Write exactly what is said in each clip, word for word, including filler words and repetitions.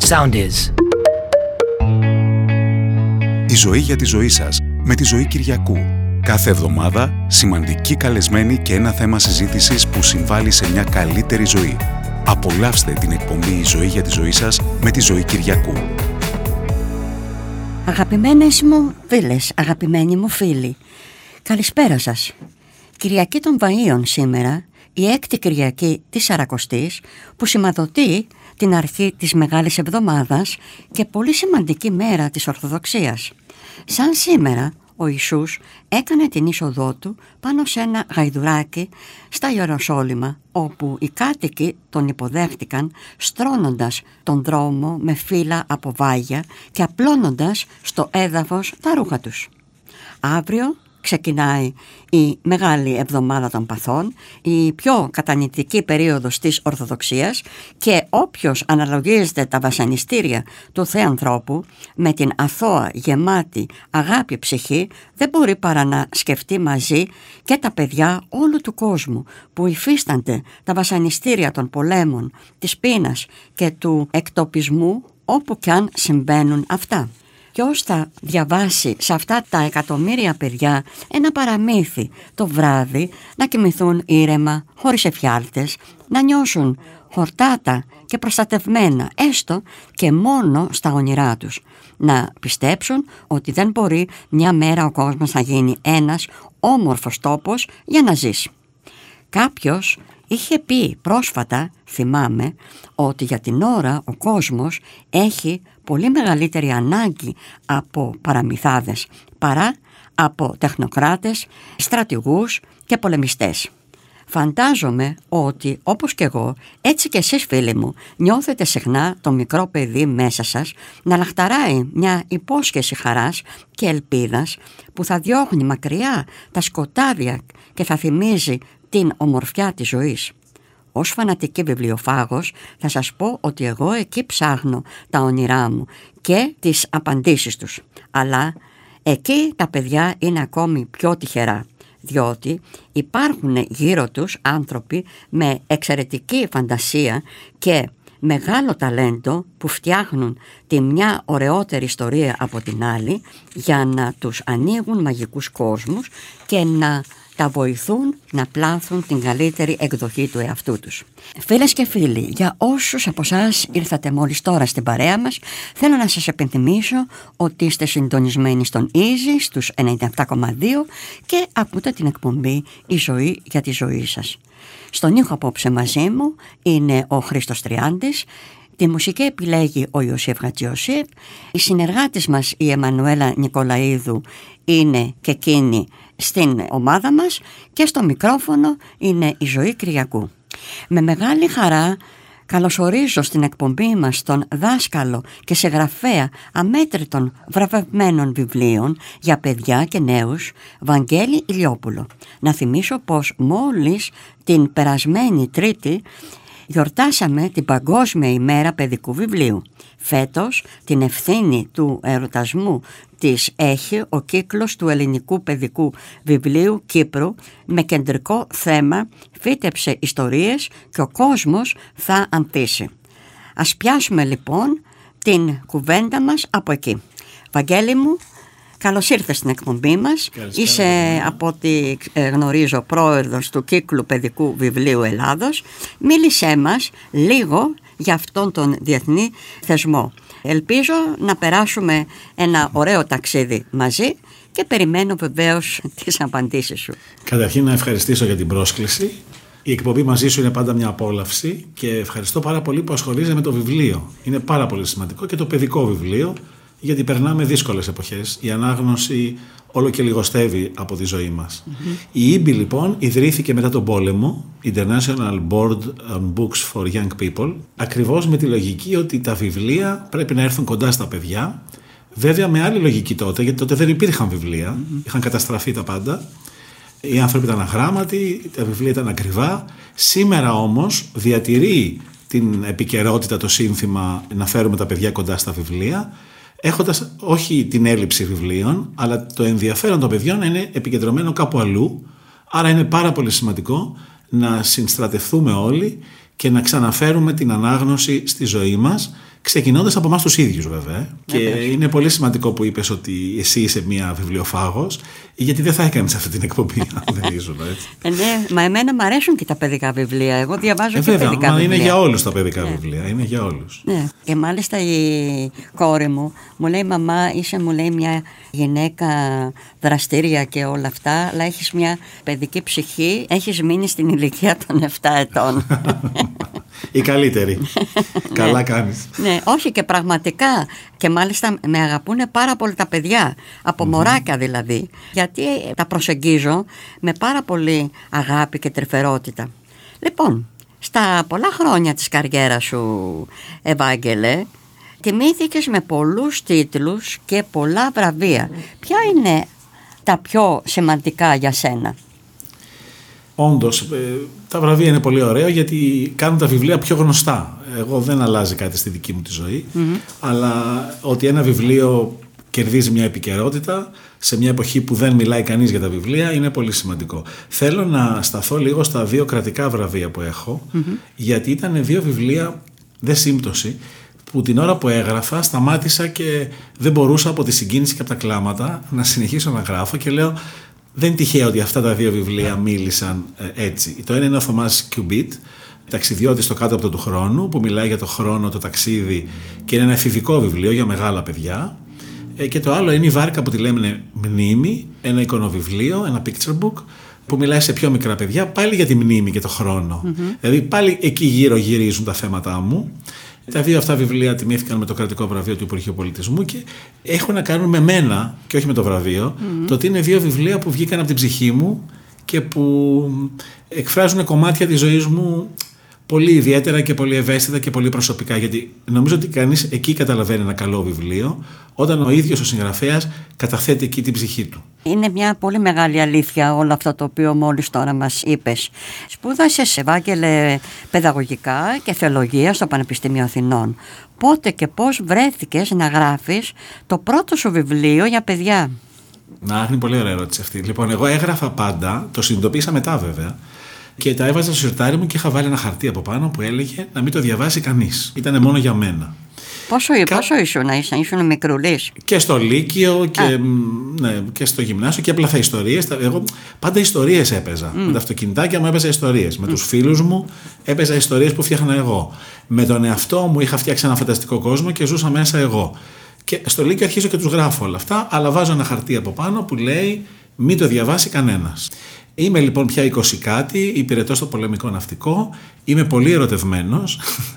sound is. Η ζωή για τη ζωή σας με τη Ζωή Κυριακού. Κάθε εβδομάδα σημαντική καλεσμένη και ένα θέμα συζήτησης που συμβάλλει σε μια καλύτερη ζωή. Απολαύστε την εκπομπή «Η ζωή για τη ζωή σας» με τη Ζωή Κυριακού. Αγαπημένες μου φίλες, αγαπημένοι μου φίλοι, καλησπέρα σας. Κυριακή των Βαΐων σήμερα, η έκτη Κυριακή της Σαρακοστής, που σηματοδοτεί την αρχή της Μεγάλης Εβδομάδας και πολύ σημαντική μέρα της Ορθοδοξίας. Σαν σήμερα, ο Ιησούς έκανε την είσοδό του πάνω σε ένα γαϊδουράκι στα Ιεροσόλυμα, όπου οι κάτοικοι τον υποδέχτηκαν στρώνοντας τον δρόμο με φύλλα από βάγια και απλώνοντας στο έδαφος τα ρούχα τους. Αύριο ξεκινάει η Μεγάλη Εβδομάδα των Παθών, η πιο κατανοητική περίοδος της Ορθοδοξίας, και όποιος αναλογίζεται τα βασανιστήρια του Θεανθρώπου με την αθώα γεμάτη αγάπη ψυχή, δεν μπορεί παρά να σκεφτεί μαζί και τα παιδιά όλου του κόσμου που υφίστανται τα βασανιστήρια των πολέμων, της πείνας και του εκτοπισμού, όπου κι αν συμβαίνουν αυτά. Ποιος θα διαβάσει σε αυτά τα εκατομμύρια παιδιά ένα παραμύθι το βράδυ, να κοιμηθούν ήρεμα, χωρίς εφιάλτες, να νιώσουν χορτάτα και προστατευμένα, έστω και μόνο στα όνειρά τους, να πιστέψουν ότι δεν μπορεί μια μέρα ο κόσμος να γίνει ένας όμορφος τόπος για να ζήσει. Κάποιος είχε πει πρόσφατα, θυμάμαι, ότι για την ώρα ο κόσμος έχει πολύ μεγαλύτερη ανάγκη από παραμυθάδες παρά από τεχνοκράτες, στρατηγούς και πολεμιστές. Φαντάζομαι ότι όπως και εγώ, έτσι και εσείς φίλοι μου, νιώθετε συχνά το μικρό παιδί μέσα σας να λαχταράει μια υπόσχεση χαράς και ελπίδας που θα διώχνει μακριά τα σκοτάδια και θα θυμίζει την ομορφιά της ζωής. Ως φανατική βιβλιοφάγος θα σας πω ότι εγώ εκεί ψάχνω τα όνειρά μου και τις απαντήσεις τους. Αλλά εκεί τα παιδιά είναι ακόμη πιο τυχερά, διότι υπάρχουν γύρω τους άνθρωποι με εξαιρετική φαντασία και μεγάλο ταλέντο που φτιάχνουν τη μια ωραιότερη ιστορία από την άλλη για να τους ανοίγουν μαγικούς κόσμους και να τα βοηθούν να πλάθουν την καλύτερη εκδοχή του εαυτού τους. Φίλες και φίλοι, για όσους από εσάς ήρθατε μόλις τώρα στην παρέα μας, θέλω να σας επενθυμίσω ότι είστε συντονισμένοι στον Easy στους ενενήντα επτά κόμμα δύο και ακούτε την εκπομπή «Η ζωή για τη ζωή σας». Στον ήχο απόψε μαζί μου είναι ο Χρήστος Τριάντης. Τη μουσική επιλέγει ο Ιωσήφ Χατζιωσήφ. Η συνεργάτης μας η Εμμανουέλα Νικολαίδου είναι και εκείνη στην ομάδα μας και στο μικρόφωνο είναι η Ζωή Κυριακού. Με μεγάλη χαρά καλωσορίζω στην εκπομπή μας τον δάσκαλο και συγγραφέα αμέτρητων βραβευμένων βιβλίων για παιδιά και νέους, Βαγγέλη Ηλιόπουλο. Να θυμίσω πως μόλις την περασμένη Τρίτη γιορτάσαμε την Παγκόσμια ημέρα παιδικού βιβλίου. Φέτος την ευθύνη του εορτασμού της έχει ο κύκλος του ελληνικού παιδικού βιβλίου Κύπρου, με κεντρικό θέμα «Φύτεψε ιστορίες και ο κόσμος θα ανθίσει». Ας πιάσουμε λοιπόν την κουβέντα μας από εκεί. Βαγγέλη μου, καλώς ήρθες στην εκπομπή μας. Καλησπέρα. Είσαι, από ό,τι γνωρίζω, πρόεδρος του κύκλου παιδικού βιβλίου Ελλάδος. Μίλησέ μας λίγο για αυτόν τον διεθνή θεσμό. Ελπίζω να περάσουμε ένα ωραίο ταξίδι μαζί και περιμένω βεβαίως τις απαντήσεις σου. Καταρχήν να ευχαριστήσω για την πρόσκληση. Η εκπομπή μαζί σου είναι πάντα μια απόλαυση και ευχαριστώ πάρα πολύ που ασχολείσαι με το βιβλίο. Είναι πάρα πολύ σημαντικό και το παιδικό βιβλίο, γιατί περνάμε δύσκολες εποχές. Η ανάγνωση όλο και λιγοστεύει από τη ζωή μας. Mm-hmm. Η ίμπι λοιπόν ιδρύθηκε μετά τον πόλεμο, International Board on Books for Young People, ακριβώς με τη λογική ότι τα βιβλία πρέπει να έρθουν κοντά στα παιδιά. Βέβαια με άλλη λογική τότε, γιατί τότε δεν υπήρχαν βιβλία, mm-hmm. είχαν καταστραφεί τα πάντα. Οι άνθρωποι ήταν αγράμματοι, τα βιβλία ήταν ακριβά. Σήμερα όμως διατηρεί την επικαιρότητα, το σύνθημα να φέρουμε τα παιδιά κοντά στα βιβλία, έχοντας όχι την έλλειψη βιβλίων, αλλά το ενδιαφέρον των παιδιών να είναι επικεντρωμένο κάπου αλλού. Άρα είναι πάρα πολύ σημαντικό να συνστρατευτούμε όλοι και να ξαναφέρουμε την ανάγνωση στη ζωή μας ξεκινώντας από εμάς τους ίδιους βέβαια. Και Βέβαια. είναι πολύ σημαντικό που είπες ότι εσύ είσαι μία βιβλιοφάγος, γιατί δεν θα έκανες αυτή την εκπομπή αν δεν ήσουν έτσι. Ε, ναι, μα εμένα μου αρέσουν και τα παιδικά βιβλία. Εγώ διαβάζω Ε, και βέβαια, παιδικά μα βιβλία. είναι για όλους τα παιδικά Ναι. βιβλία. Είναι για όλους. Ναι. Και μάλιστα η κόρη μου μου λέει, μαμά, είσαι, μου λέει, μια γυναίκα δραστήρια και όλα αυτά, αλλά έχεις μια παιδική ψυχή, έχεις μείνει στην ηλικία των επτά ετών. Η καλύτερη. Καλά κάνεις. Ναι, όχι, και πραγματικά. Και μάλιστα με αγαπούνε πάρα πολύ τα παιδιά, από μωράκια δηλαδή, γιατί τα προσεγγίζω με πάρα πολύ αγάπη και τρυφερότητα. Λοιπόν, στα πολλά χρόνια της καριέρας σου, Ευάγγελε, τιμήθηκες με πολλούς τίτλους και πολλά βραβεία. Ποια είναι τα πιο σημαντικά για σένα? Όντως, ε, τα βραβεία είναι πολύ ωραία γιατί κάνουν τα βιβλία πιο γνωστά. Εγώ δεν αλλάζει κάτι στη δική μου τη ζωή, mm-hmm. αλλά ότι ένα βιβλίο κερδίζει μια επικαιρότητα σε μια εποχή που δεν μιλάει κανείς για τα βιβλία είναι πολύ σημαντικό. Θέλω να σταθώ λίγο στα δύο κρατικά βραβεία που έχω, mm-hmm. γιατί ήταν δύο βιβλία, δε σύμπτωση, που την ώρα που έγραφα σταμάτησα και δεν μπορούσα από τη συγκίνηση και από τα κλάματα να συνεχίσω να γράφω και λέω δεν είναι τυχαίο ότι αυτά τα δύο βιβλία μίλησαν ε, έτσι. Το ένα είναι ο Θωμάς Κιουμπίτ, ταξιδιώτης στο κάτω από το του χρόνου, που μιλάει για το χρόνο, το ταξίδι και είναι ένα εφηβικό βιβλίο για μεγάλα παιδιά. Ε, και το άλλο είναι η Βάρκα που τη λέμε Μνήμη, ένα εικονοβιβλίο, ένα picture book, που μιλάει σε πιο μικρά παιδιά πάλι για τη μνήμη και το χρόνο. Mm-hmm. Δηλαδή πάλι εκεί γύρω γυρίζουν τα θέματα μου. Τα δύο αυτά βιβλία τιμήθηκαν με το κρατικό βραβείο του Υπουργείου Πολιτισμού και έχουν να κάνουν με μένα και όχι με το βραβείο. Mm-hmm. Το ότι είναι δύο βιβλία που βγήκαν από την ψυχή μου και που εκφράζουν κομμάτια της ζωής μου πολύ ιδιαίτερα και πολύ ευαίσθητα και πολύ προσωπικά. Γιατί νομίζω ότι κανείς εκεί καταλαβαίνει ένα καλό βιβλίο, όταν ο ίδιος ο συγγραφέας καταθέτει εκεί την ψυχή του. Είναι μια πολύ μεγάλη αλήθεια όλο αυτό το οποίο μόλις τώρα μας είπες. Σπούδασες, Ευάγγελε, παιδαγωγικά και θεολογία στο Πανεπιστήμιο Αθηνών. Πότε και πώς βρέθηκες να γράφεις το πρώτο σου βιβλίο για παιδιά? Να, είναι πολύ ωραία ερώτηση αυτή. Λοιπόν, εγώ έγραφα πάντα, το συνειδητοποίησα μετά βέβαια, και τα έβαζα στο σιρτάρι μου και είχα βάλει ένα χαρτί από πάνω που έλεγε να μην το διαβάσει κανείς. Ήτανε μόνο για μένα. Πόσο, Κα... πόσο ήσουν, ήσουν, ήσουν μικρουλής? Και στο Λύκειο και, ναι, και στο γυμνάσιο και έπλαθα ιστορίες. Εγώ πάντα ιστορίες έπαιζα. Mm. Με τα αυτοκινητάκια μου έπαιζα ιστορίες. Mm. Με τους φίλους μου έπαιζα ιστορίες που φτιάχνα εγώ. Με τον εαυτό μου είχα φτιάξει ένα φανταστικό κόσμο και ζούσα μέσα εγώ. Και στο Λύκειο αρχίζω και τους γράφω όλα αυτά, αλλά βάζω ένα χαρτί από πάνω που λέει μην το διαβάσει κανένας. Είμαι λοιπόν πια είκοσι κάτι, υπηρετώ στο πολεμικό ναυτικό, είμαι πολύ ερωτευμένος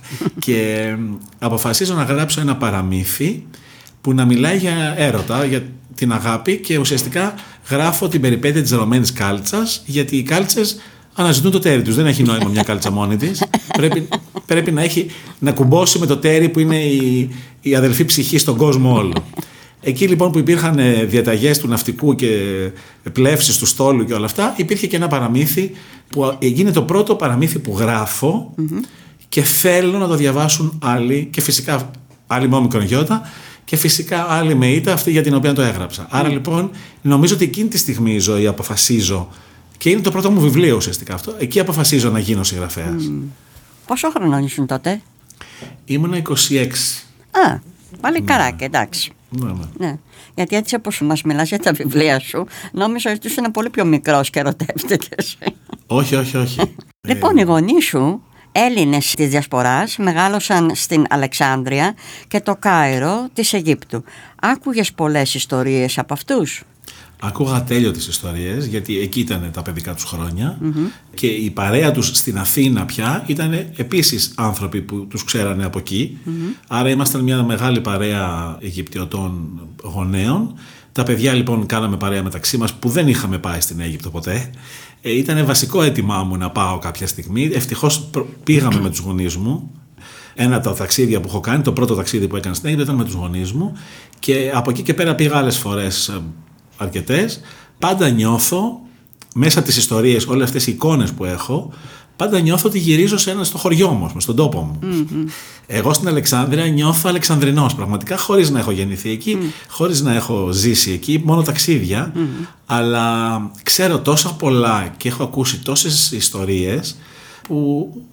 και αποφασίζω να γράψω ένα παραμύθι που να μιλάει για έρωτα, για την αγάπη και ουσιαστικά γράφω την περιπέτεια της ρωμένης κάλτσας, γιατί οι κάλτσες αναζητούν το τέρι τους, δεν έχει νόημα μια κάλτσα μόνη της, πρέπει, πρέπει να, έχει, να κουμπώσει με το τέρι που είναι η, η αδελφή ψυχή στον κόσμο όλο. Εκεί λοιπόν που υπήρχαν διαταγές του ναυτικού και πλεύσεις του στόλου και όλα αυτά, υπήρχε και ένα παραμύθι που έγινε το πρώτο παραμύθι που γράφω mm-hmm. και θέλω να το διαβάσουν άλλοι και φυσικά άλλοι με όμικρον γιώτα και φυσικά άλλοι με ήττα, αυτή για την οποία το έγραψα. Mm. Άρα λοιπόν νομίζω ότι εκείνη τη στιγμή η ζωή αποφασίζω και είναι το πρώτο μου βιβλίο ουσιαστικά αυτό, εκεί αποφασίζω να γίνω συγγραφέας. Mm. Πόσο χρονών ήσουν τότε? Ήμουνα είκοσι έξι. Α, πάλι ναι. Καράκι, εντάξει. Ναι, ναι. Ναι. Γιατί έτσι όπως μας μιλάς για τα βιβλία σου, νόμιζα ότι ήσουν πολύ πιο μικρός και ερωτεύτηκες. Όχι, όχι, όχι. Λοιπόν, οι γονείς σου, Έλληνες της Διασποράς, μεγάλωσαν στην Αλεξάνδρεια και το Κάιρο της Αιγύπτου. Άκουγες πολλές ιστορίες από αυτούς? Άκουγα ατέλειωτες ιστορίες, γιατί εκεί ήταν τα παιδικά τους χρόνια mm-hmm. και η παρέα τους στην Αθήνα πια ήταν επίσης άνθρωποι που τους ξέρανε από εκεί. Mm-hmm. Άρα ήμασταν μια μεγάλη παρέα Αιγυπτιωτών γονέων. Τα παιδιά λοιπόν κάναμε παρέα μεταξύ μας που δεν είχαμε πάει στην Αίγυπτο ποτέ. Ε, ήταν βασικό αίτημά μου να πάω κάποια στιγμή. Ευτυχώς πήγαμε με τους γονείς μου. Ένα από τα ταξίδια που έχω κάνει, το πρώτο ταξίδι που έκανα στην Αίγυπτο ήταν με τους γονείς μου. Και από εκεί και πέρα πήγα άλλες φορές, αρκετές. Πάντα νιώθω μέσα από τις ιστορίες, όλες αυτές οι εικόνες που έχω, πάντα νιώθω ότι γυρίζω σε ένα, στο χωριό μου, στον τόπο μου. Mm-hmm. Εγώ στην Αλεξάνδρεια νιώθω Αλεξανδρινός, πραγματικά, χωρίς να έχω γεννηθεί εκεί, mm. χωρίς να έχω ζήσει εκεί, μόνο ταξίδια. Mm. Αλλά ξέρω τόσα πολλά και έχω ακούσει τόσες ιστορίες που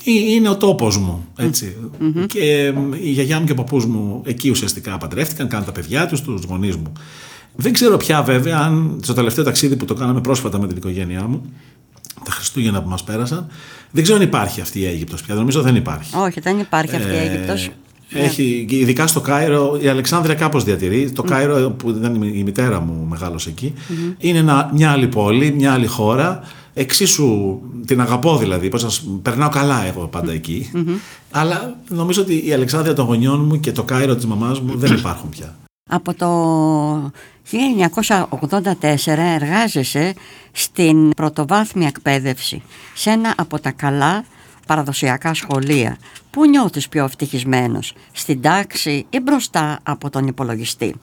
είναι ο τόπος μου, έτσι. Mm-hmm. Και η γιαγιά μου και ο παππούς μου εκεί ουσιαστικά παντρεύτηκαν, κάνουν τα παιδιά τους, τους γονείς μου. Δεν ξέρω πια βέβαια αν στο τελευταίο ταξίδι που το κάναμε πρόσφατα με την οικογένειά μου, τα Χριστούγεννα που μας πέρασαν, δεν ξέρω αν υπάρχει αυτή η Αίγυπτος πια. Νομίζω δεν υπάρχει. Όχι, δεν υπάρχει αυτή η Αίγυπτος. Έχει, ειδικά στο Κάιρο, η Αλεξάνδρεια κάπως διατηρεί. Το Κάιρο, που ήταν η μητέρα μου μεγάλωσε εκεί, mm-hmm. είναι ένα, μια άλλη πόλη, μια άλλη χώρα. Εξίσου την αγαπώ δηλαδή, πώς να, περνάω καλά εγώ πάντα εκεί. Mm-hmm. Αλλά νομίζω ότι η Αλεξάνδρεια των γονιών μου και το Κάιρο της μαμάς μου δεν υπάρχουν πια. Από το χίλια εννιακόσια ογδόντα τέσσερα εργάζεσαι στην πρωτοβάθμια εκπαίδευση σε ένα από τα καλά παραδοσιακά σχολεία. Πού νιώθεις πιο ευτυχισμένος, στην τάξη ή μπροστά από τον υπολογιστή?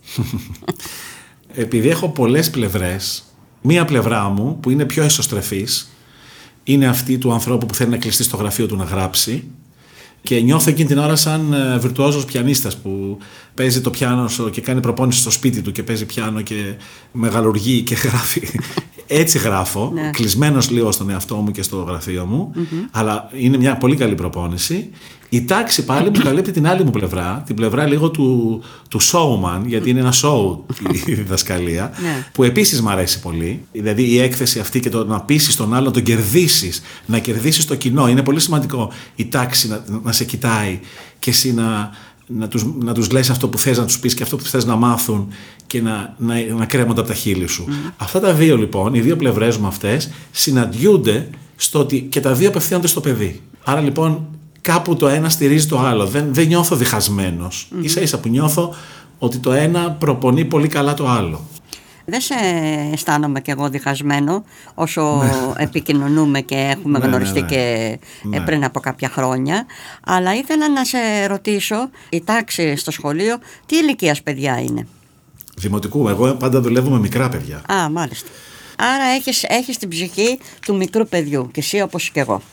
Επειδή έχω πολλές πλευρές, μία πλευρά μου που είναι πιο εσωστρεφής είναι αυτή του ανθρώπου που θέλει να κλειστεί στο γραφείο του να γράψει, και νιώθω εκείνη την ώρα σαν βιρτουόζος πιανίστας που παίζει το πιάνο και κάνει προπόνηση στο σπίτι του και παίζει πιάνο και μεγαλουργεί και γράφει. Έτσι γράφω, ναι. Κλεισμένος λίγο στον εαυτό μου και στο γραφείο μου, mm-hmm. αλλά είναι μια πολύ καλή προπόνηση. Η τάξη πάλι μου καλύπτει την άλλη μου πλευρά, την πλευρά λίγο του, του showman, γιατί είναι ένα show η διδασκαλία, ναι. που επίσης μου αρέσει πολύ. Δηλαδή η έκθεση αυτή και το να πείσεις τον άλλο, να τον κερδίσεις, να κερδίσεις το κοινό. Είναι πολύ σημαντικό η τάξη να, να σε κοιτάει και εσύ να, να, τους, να τους λες αυτό που θες να τους πεις και αυτό που θες να μάθουν και να, να, να κρέμονται από τα χείλη σου. Mm. Αυτά τα δύο λοιπόν, οι δύο πλευρές μου αυτές, συναντιούνται στο ότι και τα δύο απευθύνονται στο παιδί. Άρα λοιπόν κάπου το ένα στηρίζει το άλλο. Δεν, δεν νιώθω διχασμένος. Mm-hmm. Ίσα ίσα που νιώθω ότι το ένα προπονεί πολύ καλά το άλλο. Δεν σε αισθάνομαι κι εγώ διχασμένο όσο επικοινωνούμε και έχουμε ναι, γνωριστεί ναι, ναι. και ναι. πριν από κάποια χρόνια. Αλλά ήθελα να σε ρωτήσω, η τάξη στο σχολείο, τι ηλικίας παιδιά είναι? Δημοτικού. Εγώ πάντα δουλεύω με μικρά παιδιά. Α, μάλιστα. Άρα έχεις, έχεις την ψυχή του μικρού παιδιού και εσύ όπως και εγώ.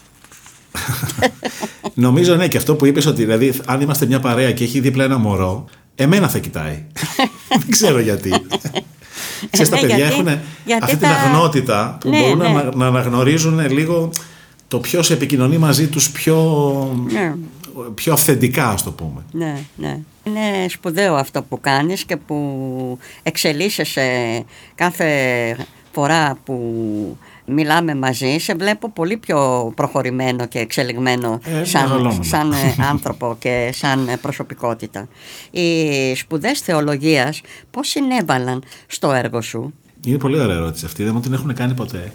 Νομίζω ναι, και αυτό που είπες ότι δηλαδή αν είμαστε μια παρέα και έχει δίπλα ένα μωρό, εμένα θα κοιτάει. Δεν ξέρω γιατί. Ξέρεις, τα παιδιά γιατί, έχουν γιατί αυτή τα... την αγνότητα που ναι, μπορούν ναι. Να, να αναγνωρίζουν λίγο το ποιος επικοινωνεί μαζί τους πιο, ναι. πιο αυθεντικά, ας το πούμε. Ναι, ναι. Είναι σπουδαίο αυτό που κάνεις και που εξελίσσεσαι κάθε φορά που μιλάμε μαζί. Σε βλέπω πολύ πιο προχωρημένο και εξελιγμένο ε, σαν, σαν άνθρωπο και σαν προσωπικότητα. Οι σπουδές θεολογίας πώς συνέβαλαν στο έργο σου? Είναι πολύ ωραία ερώτηση αυτή, δεν μου την έχουν κάνει ποτέ.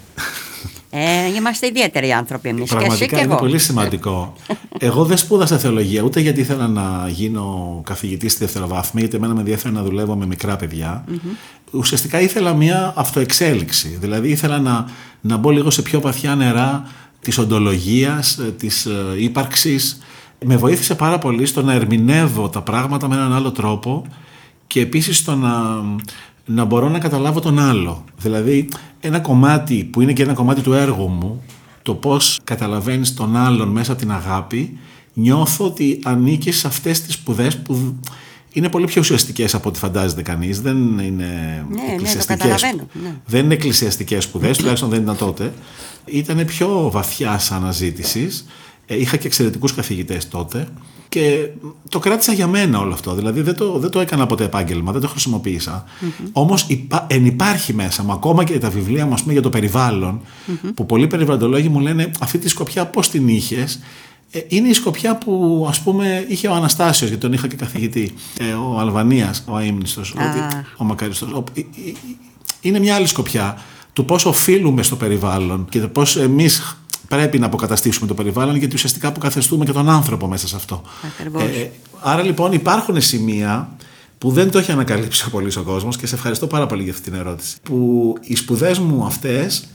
Ε, είμαστε ιδιαίτεροι άνθρωποι εμείς. Πραγματικά και εσύ και είναι εγώ. Πολύ σημαντικό. Εγώ δεν σπούδασα θεολογία ούτε γιατί ήθελα να γίνω καθηγητής στη δευτεροβάθμια, γιατί εμένα με ενδιαφέρει να δουλεύω με μικρά παιδιά. Mm-hmm. Ουσιαστικά ήθελα μια αυτοεξέλιξη. Δηλαδή ήθελα να, να μπω λίγο σε πιο βαθιά νερά της οντολογίας, της ύπαρξης. Με βοήθησε πάρα πολύ στο να ερμηνεύω τα πράγματα με έναν άλλο τρόπο και επίσης στο να, να μπορώ να καταλάβω τον άλλο. Δηλαδή ένα κομμάτι που είναι και ένα κομμάτι του έργου μου, το πώς καταλαβαίνεις τον άλλον μέσα από την αγάπη, νιώθω ότι ανήκεις σε αυτές τις σπουδές που είναι πολύ πιο ουσιαστικές από ό,τι φαντάζεται κανείς. Δεν είναι ναι, εκκλησιαστικές, ναι, ναι. δεν είναι εκκλησιαστικές σπουδές, τουλάχιστον δεν ήταν τότε. Ήταν πιο βαθιάς αναζήτησης. Είχα και εξαιρετικούς καθηγητές τότε και το κράτησα για μένα όλο αυτό. Δηλαδή δεν το, δεν το έκανα ποτέ επάγγελμα, δεν το χρησιμοποίησα. Mm-hmm. Όμως υπά, εν υπάρχει μέσα μου, ακόμα και τα βιβλία μου ας πούμε, για το περιβάλλον, mm-hmm. που πολλοί περιβαλλοντολόγοι μου λένε αυτή τη σκοπιά πώς την είχες. Είναι η σκοπιά που ας πούμε είχε ο Αναστάσιος, γιατί τον είχα και καθηγητή, ο Αλβανίας, ο αείμνηστος, ah. ο Μακαριστός. Είναι μια άλλη σκοπιά του πώς οφείλουμε στο περιβάλλον και το πώς εμείς πρέπει να αποκαταστήσουμε το περιβάλλον, γιατί ουσιαστικά αποκαθεστούμε και τον άνθρωπο μέσα σε αυτό. Ε, άρα λοιπόν υπάρχουν σημεία που δεν το έχει ανακαλύψει ο πολύς ο κόσμος και σε ευχαριστώ πάρα πολύ για αυτή την ερώτηση. Που οι σπουδές μου αυτές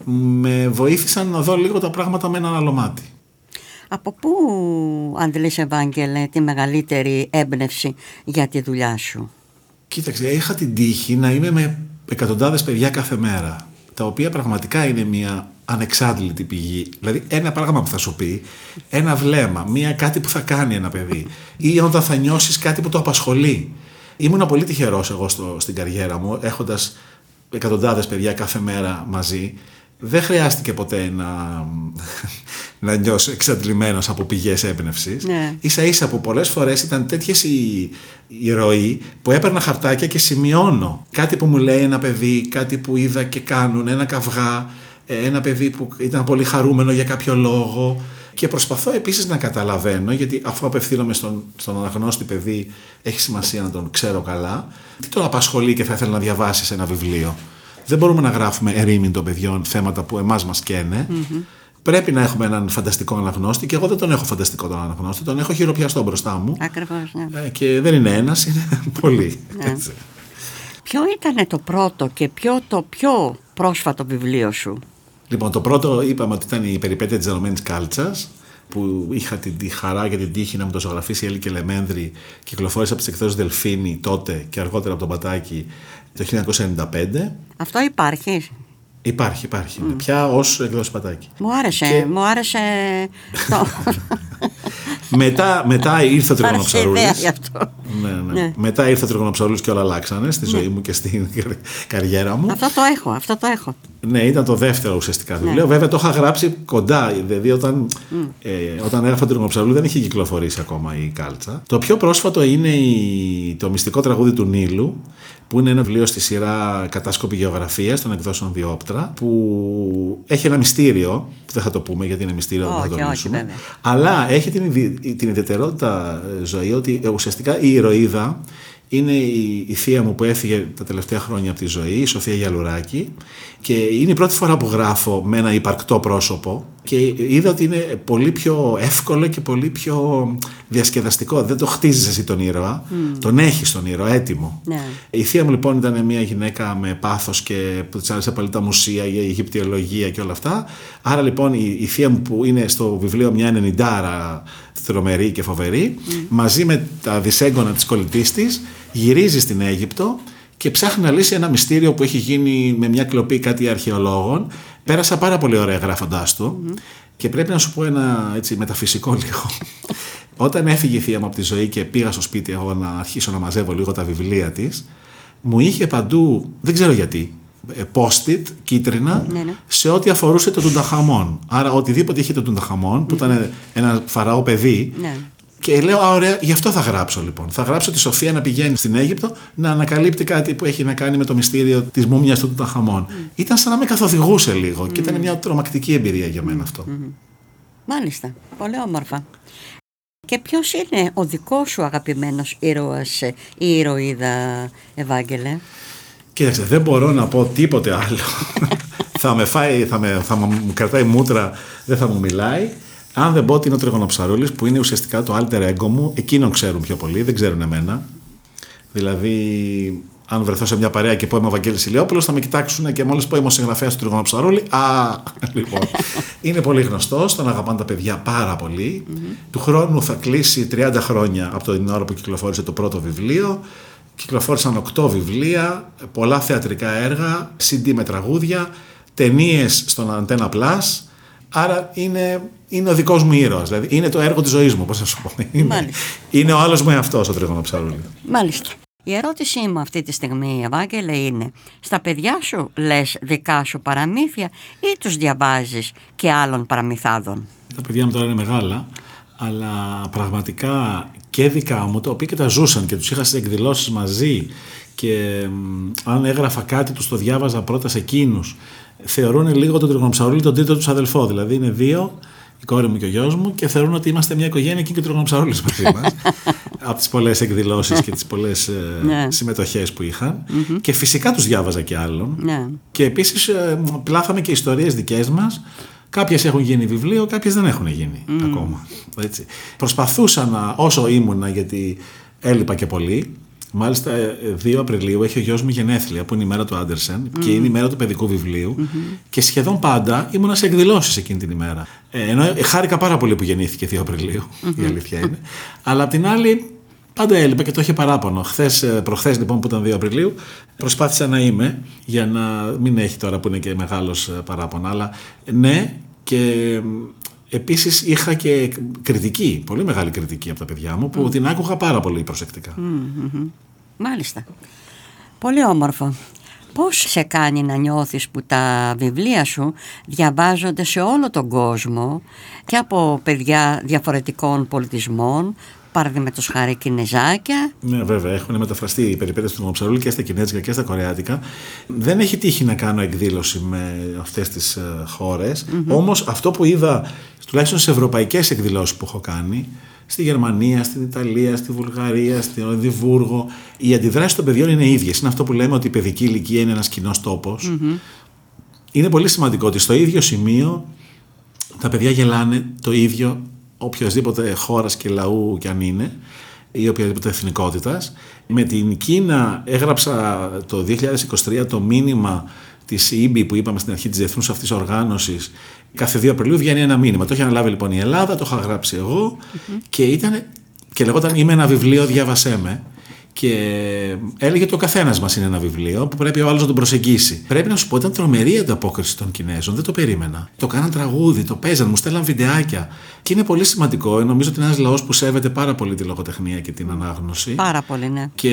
με βοήθησαν να δω λίγο τα πράγματα με έναν άλλο μάτι. Από πού αντλείς, Ευάγγελε, τη μεγαλύτερη έμπνευση για τη δουλειά σου? Κοίταξε, είχα την τύχη να είμαι με εκατοντάδες παιδιά κάθε μέρα, τα οποία πραγματικά είναι μια ανεξάντλητη πηγή. Δηλαδή ένα πράγμα που θα σου πει, ένα βλέμμα, μια κάτι που θα κάνει ένα παιδί ή όταν θα νιώσεις κάτι που το απασχολεί. Ήμουνα πολύ τυχερός εγώ στο, στην καριέρα μου, έχοντας εκατοντάδες παιδιά κάθε μέρα μαζί. Δεν χρειάστηκε ποτέ να, να νιώσω εξαντλημένος από πηγές έμπνευσης. Ναι. Ίσα ίσα που πολλές φορές ήταν τέτοιες η, η ροή που έπαιρνα χαρτάκια και σημειώνω κάτι που μου λέει ένα παιδί, κάτι που είδα και κάνουν, ένα καυγά, ένα παιδί που ήταν πολύ χαρούμενο για κάποιο λόγο. Και προσπαθώ επίσης να καταλαβαίνω, γιατί αφού απευθύνομαι στον, στον αναγνώστη παιδί, έχει σημασία να τον ξέρω καλά, τι τον απασχολεί και θα ήθελα να διαβάσει σε ένα βιβλίο. Δεν μπορούμε να γράφουμε ερήμην των παιδιών θέματα που εμάς μας καίνε. Mm-hmm. Πρέπει να έχουμε έναν φανταστικό αναγνώστη, και εγώ δεν τον έχω φανταστικό τον αναγνώστη, τον έχω χειροπιαστό μπροστά μου. Ακριβώς, ναι. Ε, και δεν είναι ένας, είναι πολλοί. Ναι. Ποιο ήταν το πρώτο και ποιο το πιο πρόσφατο βιβλίο σου? Λοιπόν, το πρώτο είπαμε ότι ήταν η περιπέτεια της Δεδομένης Κάλτσας, που είχα την τη χαρά και την τύχη να μου το ζωγραφίσει η Έλλη Κελεμένδρη, κυκλοφόρησε από τις εκδόσεις Δελφίνη τότε και αργότερα από τον Πατάκη το χίλια εννιακόσια ενενήντα πέντε. Αυτό υπάρχει? Υπάρχει, υπάρχει. Mm. Πια ως εκδόσεις Πατάκη. Μου άρεσε, και... μου άρεσε το... μετά, μετά ήρθε ο Τριγονοψαρούλης. Ναι, ναι. Ναι. Μετά ήρθε ο Τριγονοψαρούλης και όλα αλλάξανε στη ζωή ναι. μου και στην καριέρα μου. Αυτό το έχω, αυτό το έχω. Ναι, ήταν το δεύτερο ουσιαστικά βιβλίο. Ναι. Βέβαια το είχα γράψει κοντά. Δηλαδή όταν, mm. ε, όταν έγραφα τον Τριγονοψαρούλη δεν είχε κυκλοφορήσει ακόμα η Κάλτσα. Το πιο πρόσφατο είναι η, το μυστικό τραγούδι του Νείλου, που είναι ένα βιβλίο στη σειρά Κατάσκοπη Γεωγραφίας των εκδόσεων Διόπτρα, που έχει ένα μυστήριο, που δεν θα το πούμε γιατί είναι μυστήριο, δεν θα το λύσουμε. Αλλά έχει την, την ιδιαιτερότητα, Ζωή, ότι ουσιαστικά η ηρωίδα είναι η, η θεία μου που έφυγε τα τελευταία χρόνια από τη ζωή, η Σοφία Γιαλουράκη, και είναι η πρώτη φορά που γράφω με ένα υπαρκτό πρόσωπο και είδα ότι είναι πολύ πιο εύκολο και πολύ πιο διασκεδαστικό. Δεν το χτίζεις εσύ τον ήρωα, mm. τον έχεις τον ήρωα έτοιμο. Yeah. Η θεία μου λοιπόν ήταν μια γυναίκα με πάθος και που της άρεσε πολύ τα μουσεία, η Αιγυπτιολογία και όλα αυτά. Άρα λοιπόν η, η θεία μου που είναι στο βιβλίο μια ενενηντάρα τρομερή και φοβερή, mm. μαζί με τα δυσέγγωνα της κολλητής της, γυρίζει στην Αίγυπτο και ψάχνει να λύσει ένα μυστήριο που έχει γίνει με μια κλοπή κάτι αρχαιολόγων. Πέρασα πάρα πολύ ωραία γράφοντάς το mm-hmm. και πρέπει να σου πω ένα έτσι μεταφυσικό λίγο. Όταν έφυγε η θεία μου από τη ζωή και πήγα στο σπίτι εγώ να αρχίσω να μαζεύω λίγο τα βιβλία της, μου είχε παντού, δεν ξέρω γιατί, post-it κίτρινα ναι, ναι. σε ό,τι αφορούσε το Τουνταχαμών. Άρα οτιδήποτε είχε το Τουνταχαμών, που mm-hmm. ήταν ένα φαραώ παιδί, ναι. Και λέω, α, ωραία, γι' αυτό θα γράψω λοιπόν. Θα γράψω τη Σοφία να πηγαίνει στην Αίγυπτο να ανακαλύπτει κάτι που έχει να κάνει με το μυστήριο της μούμιας του Τουταχαμών. Mm. Ήταν σαν να με καθοδηγούσε λίγο mm. και ήταν μια τρομακτική εμπειρία για μένα αυτό. Mm. Μάλιστα, πολύ όμορφα. Και ποιος είναι ο δικός σου αγαπημένος ήρωας ή ηρωίδα, Ευάγγελε? Κοίταξε, δεν μπορώ να πω τίποτε άλλο. θα με φάει, θα, με, θα μου κρατάει μούτρα, δεν θα μου μιλάει. Αν δεν πω ότι είναι ο Τριγονοψαρούλης, που είναι ουσιαστικά το alter ego μου, εκείνον ξέρουν πιο πολύ, δεν ξέρουν εμένα. Δηλαδή, αν βρεθώ σε μια παρέα και πω είμαι ο Βαγγέλης Ηλιόπουλος, θα με κοιτάξουν και μόλις πω είμαι ο συγγραφέας του Τριγονοψαρούλη. Α, λοιπόν. Είναι πολύ γνωστός, τον αγαπάνε τα παιδιά πάρα πολύ. Mm-hmm. Του χρόνου θα κλείσει τριάντα χρόνια από την ώρα που κυκλοφόρησε το πρώτο βιβλίο. Κυκλοφόρησαν οκτώ βιβλία, πολλά θεατρικά έργα, σι ντι με τραγούδια, ταινίες στον Antenna Plus. Άρα είναι, είναι ο δικός μου ήρωας, δηλαδή είναι το έργο της ζωής μου, πώς θα σου πω. Είναι, είναι ο άλλος μου εαυτός ο Τριγονοψαρούλη. Μάλιστα. Η ερώτησή μου αυτή τη στιγμή, Ευάγγελε, είναι στα παιδιά σου λες δικά σου παραμύθια ή τους διαβάζεις και άλλων παραμυθάδων? Τα παιδιά μου τώρα είναι μεγάλα, αλλά πραγματικά και δικά μου, τα οποία και τα ζούσαν και τους είχα στις εκδηλώσεις μαζί και μ, αν έγραφα κάτι τους το διάβαζα πρώτα σε εκείνους. Θεωρούν λίγο τον Τριγονοψαρούλη τον τρίτο τους αδελφό. Δηλαδή είναι δύο, η κόρη μου και ο γιος μου, και θεωρούν ότι είμαστε μια οικογένεια και ο Τριγονοψαρούλης μαζί μας. Από τις πολλές εκδηλώσεις και τις πολλές ε, συμμετοχές που είχαν. Mm-hmm. Και φυσικά τους διάβαζα και άλλων. Yeah. Και επίσης ε, πλάθαμε και ιστορίες δικές μας. Κάποιες έχουν γίνει βιβλίο, κάποιες δεν έχουν γίνει mm. ακόμα. Έτσι. Προσπαθούσα να, όσο ήμουνα, γιατί έλειπα και πολύ. Μάλιστα, δύο Απριλίου έχει ο γιος μου γενέθλια, που είναι η μέρα του Άντερσεν mm. και είναι η μέρα του παιδικού βιβλίου. Mm-hmm. Και σχεδόν πάντα ήμουνα σε εκδηλώσεις εκείνη την ημέρα. Ε, ενώ χάρηκα πάρα πολύ που γεννήθηκε δύο Απριλίου, mm-hmm. η αλήθεια είναι. Αλλά απ' την άλλη, πάντα έλειπα και το είχε παράπονο. Χθες, προχθές λοιπόν που ήταν δύο Απριλίου, προσπάθησα να είμαι για να μην έχει τώρα που είναι και μεγάλος παράπονο. Αλλά ναι, και επίσης είχα και κριτική, πολύ μεγάλη κριτική από τα παιδιά μου, που mm. την άκουγα πάρα πολύ προσεκτικά. Mm-hmm. Μάλιστα. Πολύ όμορφο. πώς σε κάνει να νιώθεις που τα βιβλία σου διαβάζονται σε όλο τον κόσμο και από παιδιά διαφορετικών πολιτισμών, παραδείγματος χάρη Κινεζάκια. Ναι, βέβαια, έχουν μεταφραστεί οι περιπέτειες του Λογοψαρούλη και στα Κινέζικα και στα Κορεάτικα. Δεν έχει τύχει να κάνω εκδήλωση με αυτές τις χώρες. Mm-hmm. Όμως αυτό που είδα, τουλάχιστον στις ευρωπαϊκές εκδηλώσεις που έχω κάνει, στη Γερμανία, στην Ιταλία, στη Βουλγαρία, στην Εδιμβούργο, οι αντιδράσεις των παιδιών είναι ίδιες. Είναι αυτό που λέμε ότι η παιδική ηλικία είναι ένας κοινός τόπος. Mm-hmm. Είναι πολύ σημαντικό ότι στο ίδιο σημείο τα παιδιά γελάνε το ίδιο, οποιασδήποτε χώρας και λαού κι αν είναι, ή οποιαδήποτε εθνικότητας. Με την Κίνα έγραψα το δύο χιλιάδες είκοσι τρία το μήνυμα της ι μπι που είπαμε στην αρχή της Διεθνούς αυτής οργάνωσης. Κάθε δύο Απριλίου βγαίνει ένα μήνυμα. Το είχε αναλάβει λοιπόν η Ελλάδα, το είχα γράψει εγώ mm-hmm. και, ήταν, και λεγόταν «Είμαι ένα βιβλίο, διάβασέ με». Και έλεγε ότι ο καθένας μας είναι ένα βιβλίο που πρέπει ο άλλος να τον προσεγγίσει. Πρέπει να σου πω, ήταν τρομερή η ανταπόκριση των Κινέζων, δεν το περίμενα. Το κάναν τραγούδι, το παίζαν, μου στέλναν βιντεάκια. Και είναι πολύ σημαντικό. Νομίζω ότι είναι ένας λαός που σέβεται πάρα πολύ τη λογοτεχνία και την ανάγνωση. Πάρα πολύ, ναι. Και